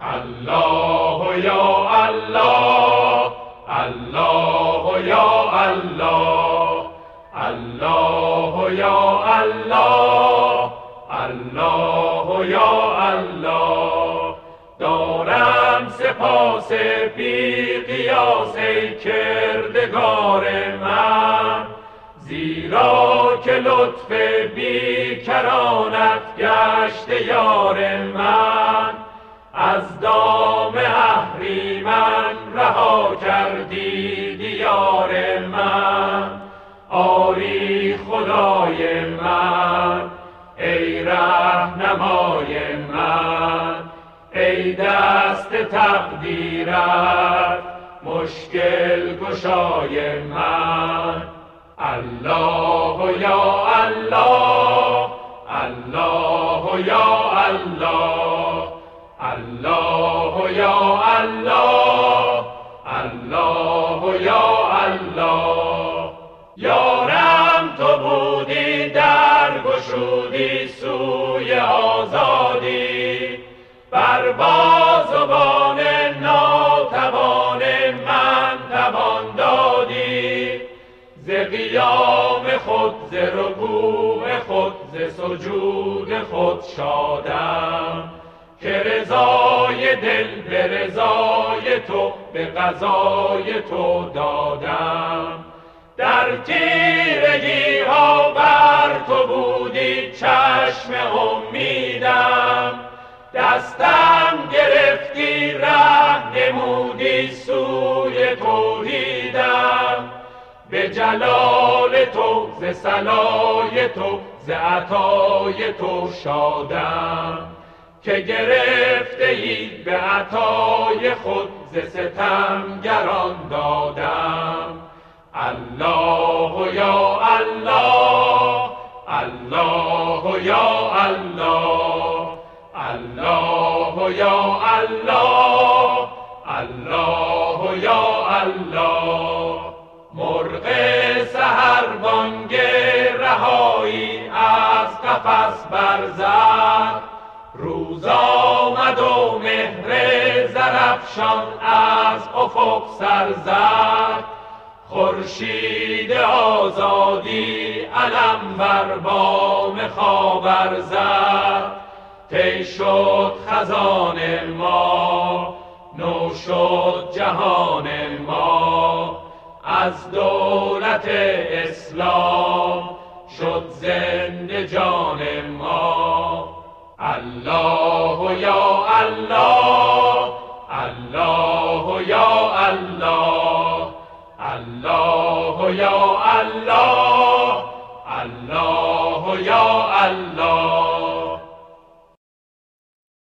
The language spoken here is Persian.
الله یا الله، الله یا الله، الله یا الله، الله یا الله. دارم سپاس بی قیاس ای کردگار من، زیرا که لطف بی کرانت گشت یار من. از دام اهریمن رها کردی دیار من. آری خدای من ای رهنمای من، ای دست تقدیرت مشکل گشای من. الله یا الله، الله یا الله، الله یا الله، الله یا الله. یارم تو بودی در گشودی سوی آزادی، بر بازوان ناتوان من توان دادی. ز قیام خود ز رکوع خود ز سجود خود شادم، که رضای دل به رضای تو به قضای تو دادم. در تیرگی ها بر تو بودی چشم امیدم، دستم گرفتی ره نمودی سوی توحیدم. به جلال تو ز ثنای تو ز عطای تو شادم، که گرفته ای به عطای خود ز ستمگران دادم. الله یا الله، الله یا الله، الله یا الله، الله یا الله. مرغ سحر بانگ رهایی از قفس برزد، روز آمد و مهر زرافشان از افق سر زد. خورشید آزادی علم بر بام خاور زد. طی شد خزان ما، نو شد جهان ما، از دولت اسلام شد زنده جان ما. الله یا الله، الله یا الله، الله یا الله، الله یا الله.